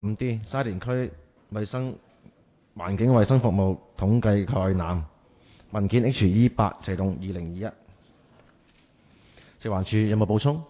5D 沙田區環境衛生服務統計概覽文件 HE8/2021。食環署有冇補充？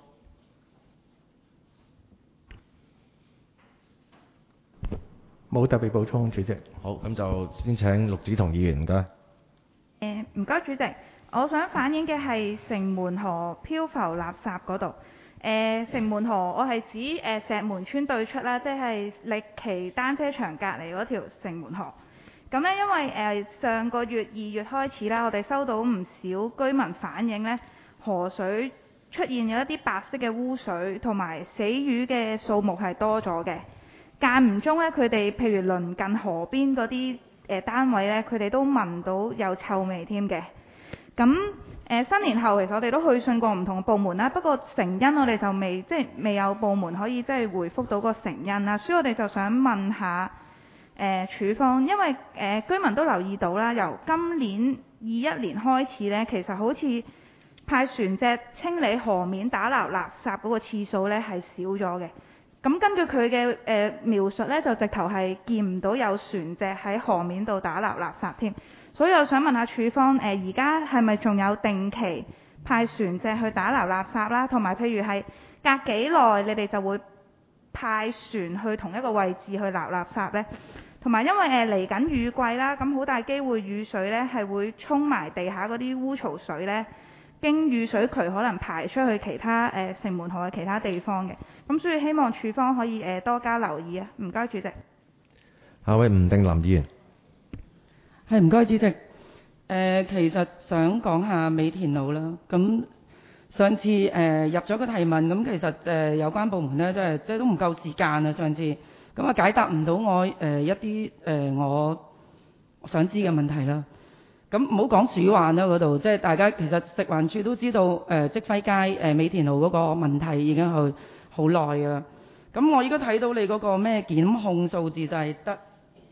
冇特別補充，主席。 好，咁就先請陸梓彤議員，唔該。 唔該，主席，我想反映嘅係城門河漂浮垃圾嗰度。城門河我係指石門村對出啦，即係力奇單車場隔離嗰條城門河。咁呢，因為上個月2月開始啦，我哋收到唔少居民反映呢，河水出現咗一啲白色嘅污水，同埋死魚嘅數目係多咗嘅。間唔中呢，佢哋譬如鄰近河邊嗰啲單位呢，佢哋都聞到有臭味添嘅。咁新年後其實我哋都去信過唔同嘅部門啦，不過成因我哋就未有部門可以回覆到個成因啦，所以我哋就想問下署方，因為居民都留意到啦，由今年21年開始呢，其實好似派船隻清理河面打撈垃圾嗰個次數呢係少咗嘅。咁根據佢嘅描述呢，就直頭係見唔到有船隻喺河面度打撈垃圾添。所以我想問下署方，而家係咪仲有定期派船隻去打撈垃圾啦？同埋譬如係隔幾耐你哋就會派船去同一個位置去撈垃圾呢？同埋因為嚟緊雨季啦，咁好大機會雨水呢係會沖埋地下嗰啲污槽水呢，經雨水渠可能排出去其他城門河嘅其他地方嘅。咁所以希望署方可以多加留意啊！唔該，主席。 下位吳定林議員。 係，唔該，主席。其實想講下美田路啦。咁上次入咗個提問，咁其實有關部門呢，即係都唔夠時間啊。上次咁啊解答唔到我一啲我想知嘅問題啦。咁唔好講鼠患啦嗰度，即係大家其實食環署都知道積輝街美田路嗰個問題已經去好耐㗎啦。咁我依家睇到你嗰個咩檢控數字就係得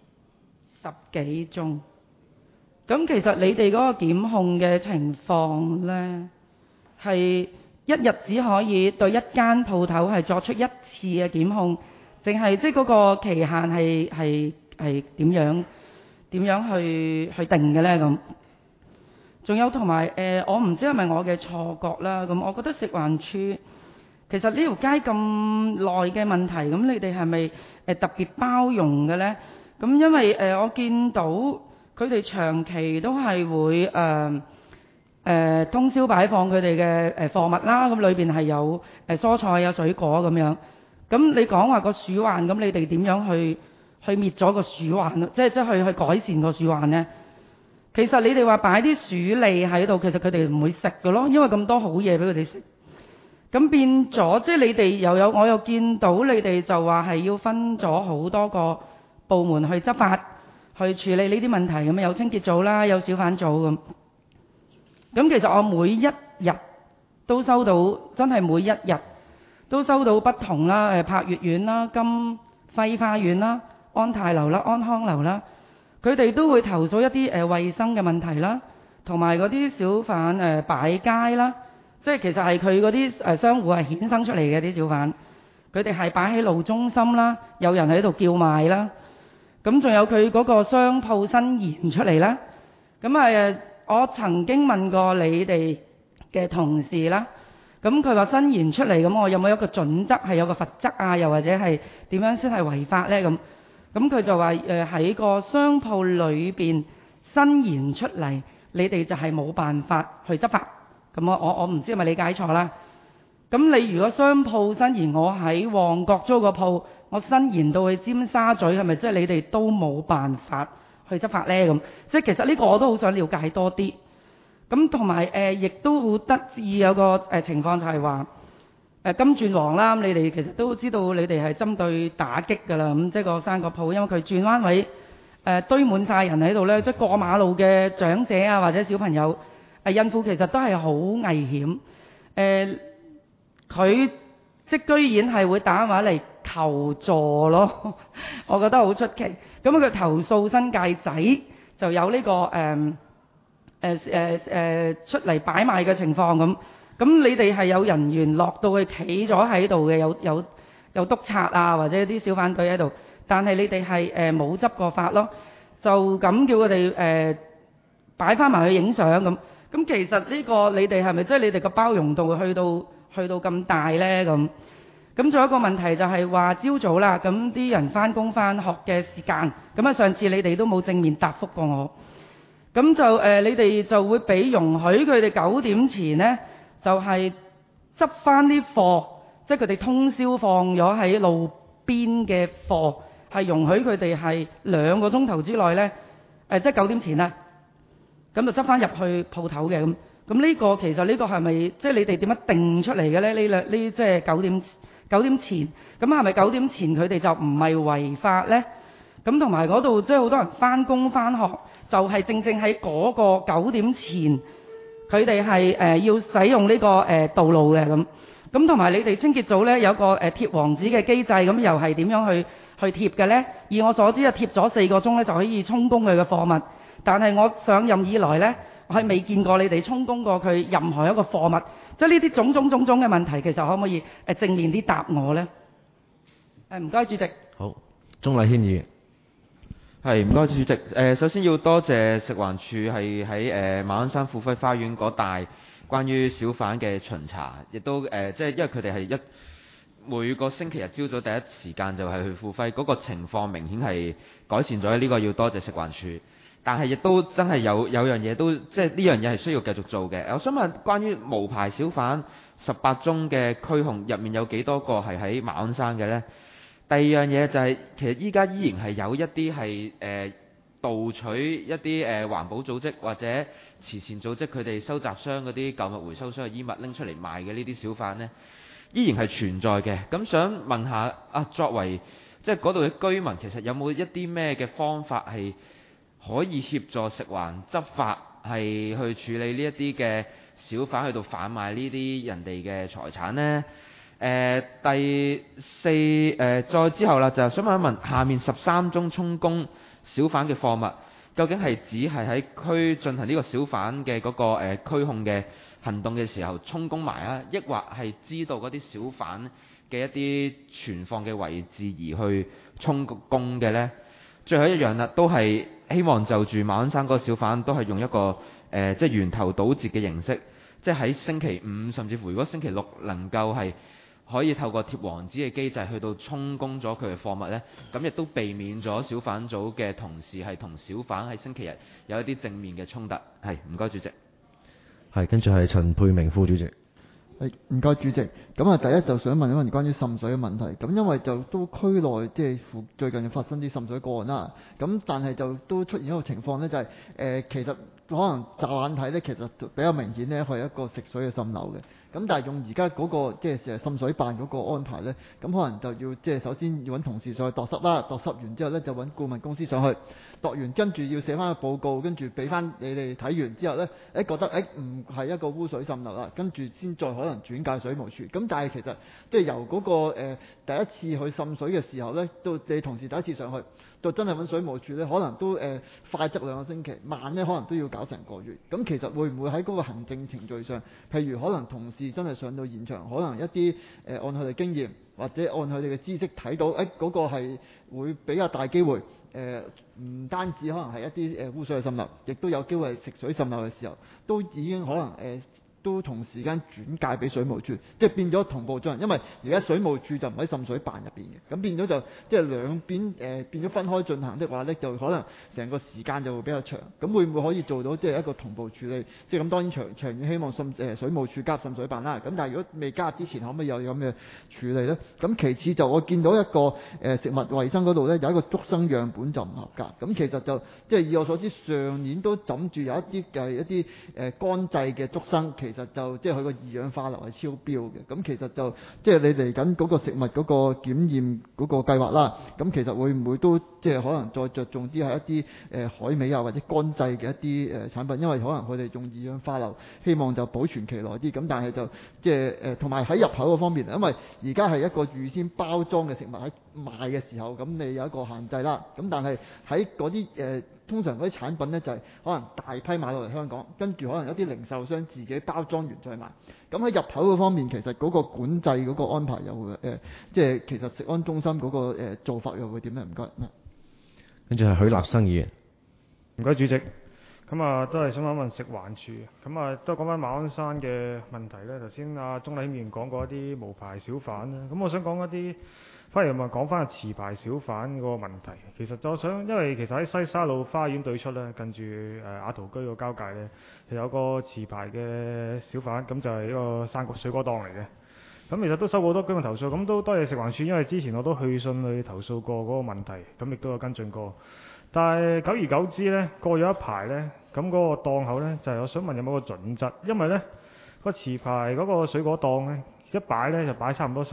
10幾宗。咁其實你哋嗰個檢控嘅情況呢，係一日只可以對一間鋪頭係作出一次嘅檢控，淨係即係嗰個期限係點樣去定嘅呢？咁仲有同埋我唔知係咪我嘅錯覺啦。咁我覺得食環署其實呢條街咁耐嘅問題，咁你哋係咪特別包容嘅呢？咁因為我見到佢哋長期都係會通宵擺放佢哋嘅貨物啦，咁裏邊係有蔬菜有水果咁樣。咁你講話個鼠患，咁你哋點樣去滅咗個鼠患？即係去改善個鼠患呢？其實你哋話擺啲鼠餌喺度，其實佢哋唔會食㗎咯，因為咁多好嘢俾佢哋食。咁變咗，即係你哋我又見到你哋就話係要分咗好多個部門去執法，去處理呢啲問題咁，有清潔組啦，有小販組咁。咁其實我每一日都收到，真係每一日都收到不同啦，柏悅苑啦、金輝花園啦、安泰樓啦、安康樓啦，佢哋都會投訴一啲衛生嘅問題啦，同埋嗰啲小販擺街啦，即係其實係佢嗰啲商戶係衍生出嚟嘅啲小販，佢哋係擺喺路中心啦，有人喺度叫賣啦。咁仲有佢嗰個商鋪伸延出嚟啦。咁我曾經問過你哋嘅同事啦，咁佢話伸延出嚟，咁我有冇一個準則係有個罰則啊？又或者係點樣先係違法呢？咁佢就話喺個商鋪裏邊伸延出嚟，你哋就係冇辦法去執法。咁我唔知係咪理解錯啦。咁你如果商鋪伸延，我喺旺角租個鋪，我伸延到去尖沙咀，係咪即係你哋都冇辦法去執法呢？咁即係其實呢個我都好想了解多啲。咁同埋亦都好得意有個情況就係話金鑽王啦，你哋其實都知道你哋係針對打擊㗎啦。咁即係個生果鋪，因為佢轉彎位堆滿晒人喺度呢，即係過馬路嘅長者啊或者小朋友孕婦其實都係好危險。佢即居然係會打電話嚟求助咯，我覺得好出奇。咁佢投訴新界仔就有呢個出嚟擺賣嘅情況咁。咁你哋係有人員落到去企咗喺度嘅，有督察啊或者啲小販隊喺度， 但係你哋係冇執過法咯，就咁叫佢哋擺翻埋去影相咁。咁其實呢個你哋係咪即係你哋個包容度去到咁大呢？咁仲有一個問題就係話朝早啦，咁啲人翻工翻學嘅時間，咁啊上次你哋都冇正面答覆過我，咁就你哋就會俾容許佢哋9點前呢，就係執翻啲貨，即係佢哋通宵放咗喺路邊嘅貨，係容許佢哋係2個鐘頭之內呢，即係9點前啦，咁就執翻入去鋪頭嘅咁。咁呢個其實呢個係咪即係你哋點樣定出嚟嘅呢？呢即係9點前，咁係咪9點前佢哋就唔係違法呢？咁同埋嗰度即係好多人翻工翻學，就係正正喺嗰個9點前，佢哋係要使用呢個道路嘅咁。咁同埋你哋清潔組呢，有個貼黃紙嘅機制，咁又係點樣去貼嘅呢？以我所知啊，貼咗4個鐘呢就可以充公佢嘅貨物，但係我上任以來呢，我係未見過你哋充公過佢任何一個貨物。即係呢啲種種嘅問題，其實可唔可以正面啲答我呢？唔該，主席。 好，鍾麗軒議員。 係，唔該主席。首先要多謝食環署係喺馬鞍山富輝花園嗰帶關於小販嘅巡查，亦都即係因為佢哋係每個星期日朝早第一時間就係去富輝，嗰個情況明顯係改善咗，呢個要多謝食環署。但係亦都真係有樣嘢都即係呢樣嘢係需要繼續做嘅。我想問關於無牌小販18宗嘅拘控入面有幾多個係喺馬鞍山嘅呢？第二樣嘢就係、其實依家依然係有一啲係盜取一啲環保組織或者慈善組織佢哋收集箱嗰啲舊物回收箱嘅衣物拎出嚟賣嘅呢啲小販呢，依然係存在嘅。咁想問下作為即係嗰度嘅居民，其實有冇一啲咩嘅方法係可以協助食環執法，係去處理呢一啲嘅小販去到販賣呢啲人哋嘅財產呢？第四再之後啦，就想問一問下面13宗充公小販嘅貨物，究竟係指係喺區進行呢個小販嘅嗰個拘控嘅行動嘅時候充公埋啊，抑或係知道嗰啲小販嘅一啲存放嘅位置而去充公嘅呢？最後一樣啦，都係希望就住馬鞍山嗰個小販都係用一個即係源頭堵截嘅形式，即係喺星期五甚至乎如果星期六能夠係可以透過貼黃紙嘅機制去到充公咗佢嘅貨物呢，咁亦都避免咗小販組嘅同事係同小販喺星期日有一啲正面嘅衝突。係，唔該主席。 係，跟住係陳沛明副主席。 唔該主席。咁第一就想問一問關於滲水嘅問題。咁因為就都區內即係最近發生啲滲水個案啦。咁但係就都出現一個情況呢，就係其實可能驟眼睇呢，其實比較明顯呢，係一個食水嘅滲漏嘅。咁但係用而家嗰個即係滲水辦嗰個安排呢，咁可能就要即係首先要揾同事上去度濕啦，度濕完之後呢，就揾顧問公司上去度完，跟住要寫翻個報告，跟住俾翻你哋睇完之後呢，覺得唔係一個污水滲漏啦，跟住先再可能轉介水務署。咁但係其實即係由嗰個第一次去滲水嘅時候呢，到你同事第一次上去，到真係揾水務署呢，可能都快則2個星期，慢呢可能都要搞成個月。咁其實會唔會喺嗰個行政程序上，譬如可能同事真係上到現場，可能一啲按佢哋經驗或者按佢哋嘅知識睇到，嗰個係會比較大機會，唔單止可能係一啲污水嘅滲漏，亦都有機會係食水滲漏嘅時候，都已經可能都同時間轉介俾水務署，即係變咗同步進行。因為而家水務署就唔喺滲水辦入邊嘅，咁變咗就即係兩邊變咗分開進行的話呢，就可能成個時間就會比較長。咁會唔會可以做到即係一個同步處理？即係咁當然長遠希望水務署加入滲水辦啦。咁但係如果未加入之前，可唔可以有咁嘅處理呢？咁其次就我見到一個食物衛生嗰度呢，有一個竹笙樣本就唔合格。咁其實就即係以我所知，上年都枕住有一啲係一啲乾製嘅竹笙，其實就即係佢個二氧化硫係超標嘅。咁其實就即係你嚟緊嗰個食物嗰個檢驗嗰個計劃啦。咁其實會唔會都即係可能再着重啲係一啲海味啊或者乾製嘅一啲產品，因為可能佢哋用二氧化硫，希望就保存期耐啲。咁但係就即係同埋喺入口嗰方面，因為而家係一個預先包裝嘅食物喺賣嘅時候，咁你有一個限制啦。咁但係喺嗰啲通常嗰啲產品呢，就係可能大批買落嚟香港，跟住可能一啲零售商自己包裝完再賣。咁喺入口嗰方面，其實嗰個管制嗰個安排又會即係其實食安中心嗰個做法又會點呢？唔該。 跟住係許立生議員。 唔該主席。咁啊，都係想問問食環署。咁啊，都講翻馬鞍山嘅問題咧。頭先阿鍾禮謙議員講過一啲無牌小販啦。咁我想講一啲，反而講翻持牌小販個問題。其實我想，因為其實喺西沙路花園對出咧，近住雅圖居個交界咧，其實有個持牌嘅小販，咁就係一個水果檔嚟嘅。咁其實都收過好多居民投訴，咁都多謝食環署，因為之前我都去信去投訴過嗰個問題，咁亦都有跟進過。但係久而久之呢，過咗一排呢，咁嗰個檔口呢，就係我想問有冇個準則，因為呢個持牌嗰個水果檔呢，一擺呢就擺差唔多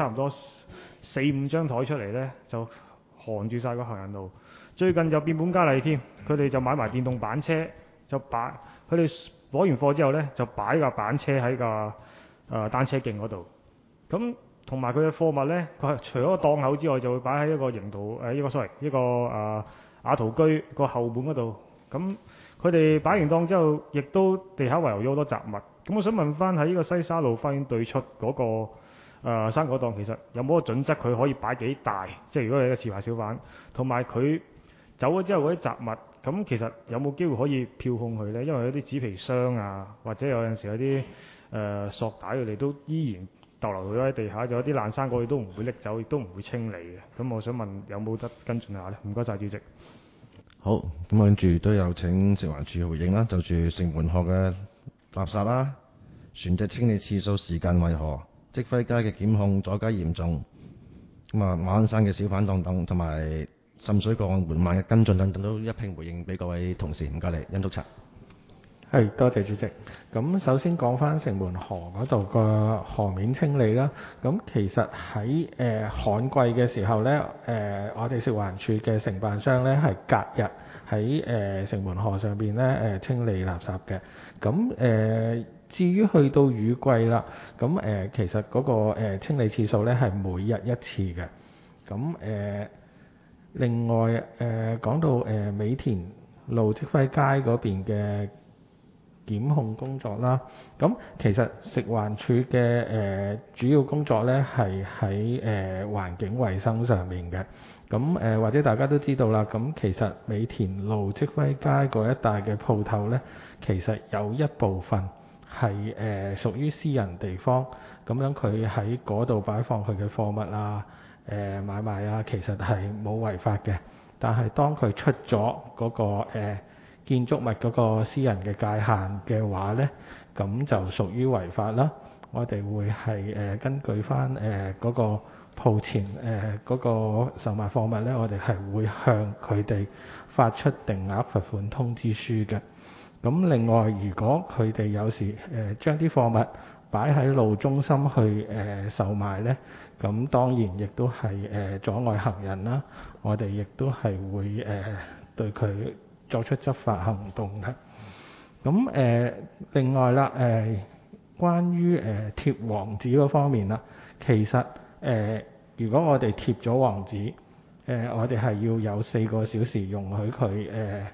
4-5張台出嚟呢，就攔住晒個行人路。最近就變本加厲添，佢哋就買埋電動板車，就擺佢哋攞完貨之後呢，就擺架板車喺架單車徑嗰度。咁同埋佢嘅貨物呢，佢除咗個檔口之外，就會擺喺一個一個雅圖居個後門嗰度。咁佢哋擺完檔之後，亦都地下遺留咗好多雜物。咁我想問翻喺呢個西沙路花園對出嗰個生果檔，其實有冇個準則佢可以擺幾大？即係如果係一個持牌小販，同埋佢走咗之後嗰啲雜物，咁其實有冇機會可以票控佢呢？因為有啲紙皮箱啊，或者有陣時有啲索帶，佢哋都依然逗留咗喺地下，有啲爛生果佢都唔會拎走，亦都唔會清理嘅。咁我想問有冇得跟進下呢？唔該晒主席。 好，咁跟住都有請食環署回應啦，就住城門河嘅垃圾啦、船隻清理次數時間為何、積輝街嘅檢控阻街嚴重，咁啊馬鞍山嘅小販檔等同埋滲水個案緩慢嘅跟進等等都一併回應俾各位同事，唔該你，殷督察。 係，多謝主席。咁首先講翻城門河嗰度個河面清理啦。咁其實喺旱季嘅時候呢，我哋食環署嘅承辦商呢係隔日喺城門河上邊呢清理垃圾嘅。咁至於去到雨季啦，咁其實嗰個清理次數呢係每日一次嘅。咁另外講到美田路積輝街嗰邊嘅檢控工作啦，咁其實食環署嘅主要工作呢係喺環境衛生上面嘅。咁或者大家都知道啦，咁其實美田路積輝街嗰一帶嘅鋪頭呢，其實有一部分係屬於私人地方，咁樣佢喺嗰度擺放佢嘅貨物啊、買賣啊，其實係冇違法嘅。但係當佢出咗嗰個建築物嗰個私人嘅界限嘅話呢，咁就屬於違法啦。我哋會係根據翻嗰個鋪前嗰個售賣貨物呢，我哋係會向佢哋發出定額罰款通知書嘅。咁另外，如果佢哋有時將啲貨物擺喺路中心去售賣呢，咁當然亦都係阻礙行人啦。我哋亦都係會對佢作出執法行動嘅。咁另外啦，關於貼黃紙嗰方面啦，其實如果我哋貼咗黃紙，我哋係要有4個小時容許佢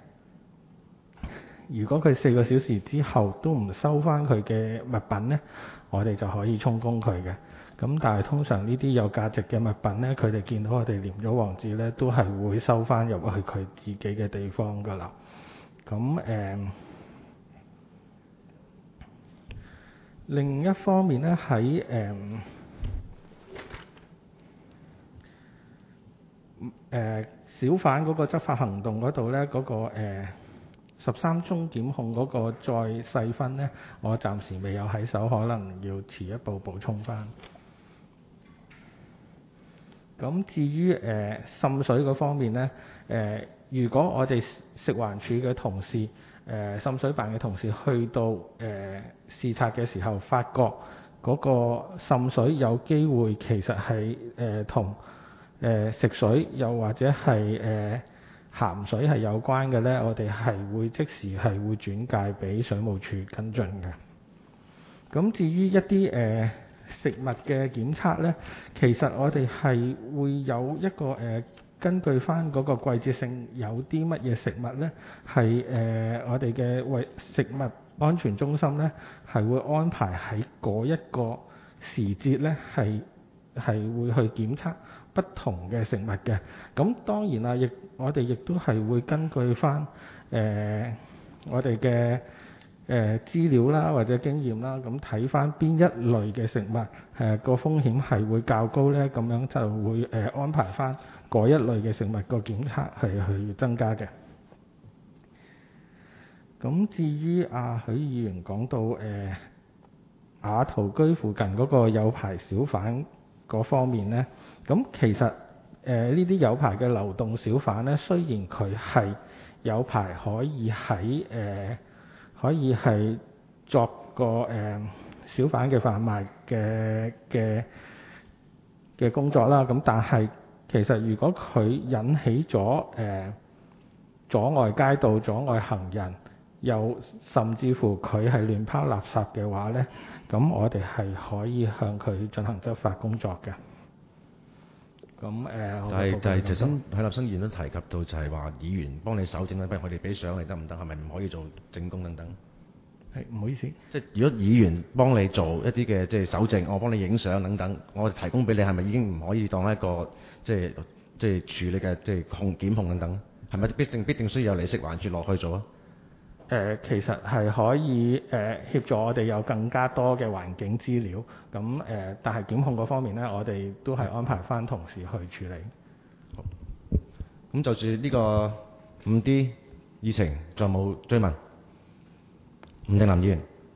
如果佢4個小時之後都唔收翻佢嘅物品呢，我哋就可以充公佢嘅。咁但係通常呢啲有價值嘅物品呢，佢哋見到我哋黏咗黃紙呢，都係會收翻入去佢自己嘅地方㗎啦。咁另一方面呢，喺小販嗰個執法行動嗰度呢，嗰個13宗檢控嗰個再細分呢，我暫時未有喺手，可能要遲一步補充翻。咁至於滲水嗰方面呢，如果我哋食環署嘅同事、滲水辦嘅同事去到視察嘅時候，發覺嗰個滲水有機會其實係同食水又或者係鹹水係有關嘅呢，我哋係會即時係會轉介俾水務署跟進嘅。咁至於一啲食物嘅檢測呢，其實我哋係會有一個根據翻嗰個季節性有啲乜嘢食物呢，係我哋嘅食物安全中心呢，係會安排喺嗰一個時節呢，係會去檢測不同嘅食物嘅。咁當然啦，我哋亦都係會根據翻我哋嘅資料啦，或者經驗啦，咁睇翻邊一類嘅食物個風險係會較高呢，咁樣就會安排翻嗰一類嘅食物個檢測係去增加嘅。咁至於許議員講到雅圖居附近嗰個有牌小販嗰方面呢，咁其實呢啲有牌嘅流動小販呢，雖然佢係有牌可以係作個小販嘅販賣嘅工作啦，咁但係其實如果佢引起咗阻礙街道、阻礙行人，又甚至乎佢係亂拋垃圾嘅話呢，咁我哋係可以向佢進行執法工作嘅。咁但係頭先許立新議員都提及到，就係話議員幫你搜證咧，不如我哋俾相你得唔得？係咪唔可以做證供等等？ 係，唔好意思。即係如果議員幫你做一啲嘅即係搜證，我幫你影相等等，我提供俾你，係咪已經唔可以當一個即係處理嘅即係檢控等等？係咪必定需要有你食環署落去做啊？ 其實係可以協助我哋有更加多嘅環境資料，咁但係檢控嗰方面呢，我哋都係安排翻同事去處理。 好，咁就住呢個5D 議程，仲有冇追問？吳定南議員，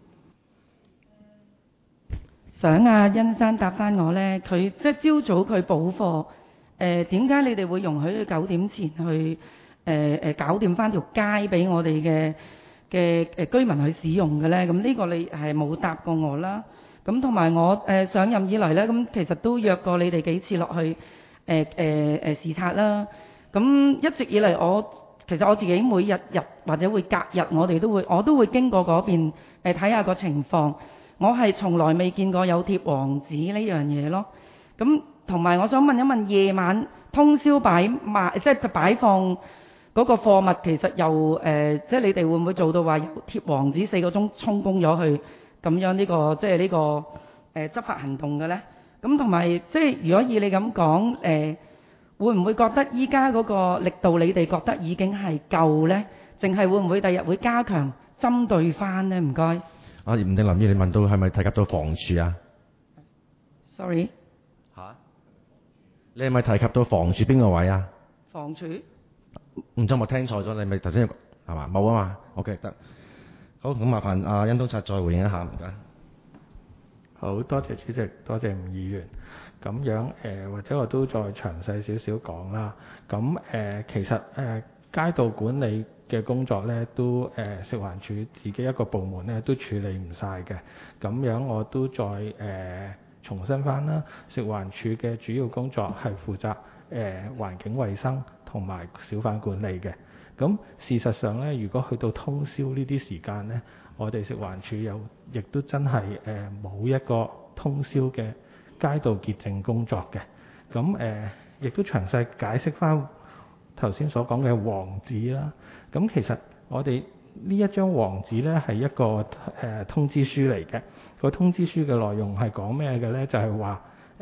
想欣珊答翻我呢，佢即係朝早佢補課，點解你哋會容許佢9點前去搞掂翻條街俾我哋嘅居民去使用嘅呢？咁呢個你係冇答過我啦。咁同埋我上任以來呢，咁其實都約過你哋幾次落去視察啦。咁一直以嚟其實我自己每日或者會隔日我都會經過嗰邊睇下個情況。我係從來未見過有貼黃紙呢樣嘢咯。咁同埋我想問一問，夜晚通宵擺放嗰個貨物，其實又即係你哋會唔會做到話有貼黃紙4個鐘充公咗去咁樣呢個即係呢個執法行動嘅呢？咁同埋即係如果以你咁講會唔會覺得依家嗰個力度你哋覺得已經係夠呢？淨係會唔會第日會加強針對翻呢？唔該。 吳定南議員，你問到係咪提及到房署啊 ？Sorry。 你係咪提及到房署邊個位啊？ 房署。 唔知我聽錯咗，你咪頭先係嘛？冇啊嘛。OK 得。好，咁麻煩阿殷東察再回應一下，唔該。 好多謝主席，多謝吳議員。咁樣或者我都再詳細少少講啦。咁其實街道管理嘅工作呢，都食環署自己一個部門呢都處理唔晒嘅。咁樣我都再重申翻啦，食環署嘅主要工作係負責環境衛生同埋小販管理嘅。咁事實上呢，如果去到通宵呢啲時間呢，我哋食環署亦都真係冇一個通宵嘅街道潔淨工作嘅。咁亦都詳細解釋翻頭先所講嘅黃紙啦。咁其實我哋呢一張黃紙呢，係一個通知書嚟嘅。個通知書嘅內容係講咩嘅呢？就係話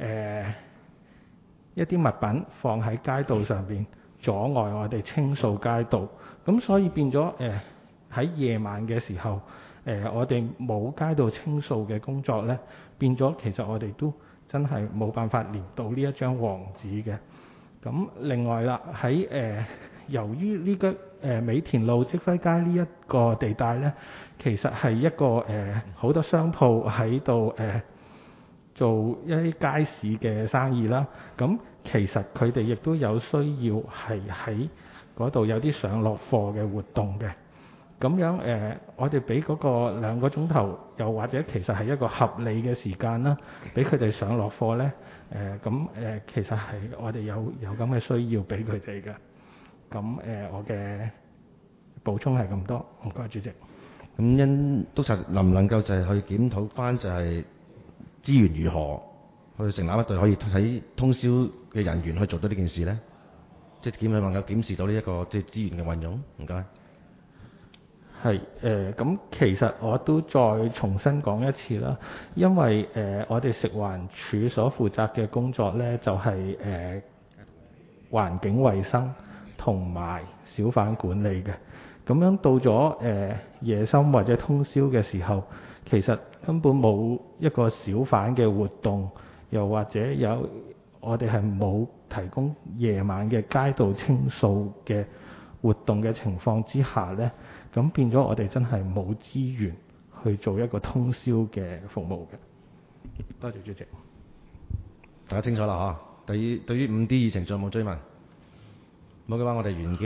一啲物品放喺街道上邊，阻礙我哋清掃街道。咁所以變咗喺夜晚嘅時候，我哋冇街道清掃嘅工作呢，變咗其實我哋都真係冇辦法連到呢一張黃紙嘅。咁另外啦，喺由於呢個美田路積輝街呢一個地帶呢，其實係一個好多商鋪喺度做一啲街市嘅生意啦。咁其實佢哋亦都有需要係喺嗰度有啲上落貨嘅活動嘅。咁樣我哋俾嗰個2個鐘頭，又或者其實係一個合理嘅時間啦，俾佢哋上落貨呢。其實係我哋有咁嘅需要俾佢哋嘅。咁我嘅補充係咁多，唔該主席。 咁殷督察能唔能夠就係去檢討翻就係資源如何去成立一隊可以喺通宵嘅人員去做到呢件事呢？即係點樣能夠檢視到呢一個即係資源嘅運用？唔該。 係咁其實我都再重新講一次啦，因為我哋食環署所負責嘅工作呢，就係環境衛生同埋小販管理嘅。咁樣到咗夜深或者通宵嘅時候，其實根本冇一個小販嘅活動，又或者我哋係冇提供夜晚嘅街道清掃嘅活動嘅情況之下呢，咁變咗我哋真係冇資源去做一個通宵嘅服務嘅。多謝主席。 大家清楚啦嚇。對於5D 議程仲有冇追問？冇嘅話，我哋完結。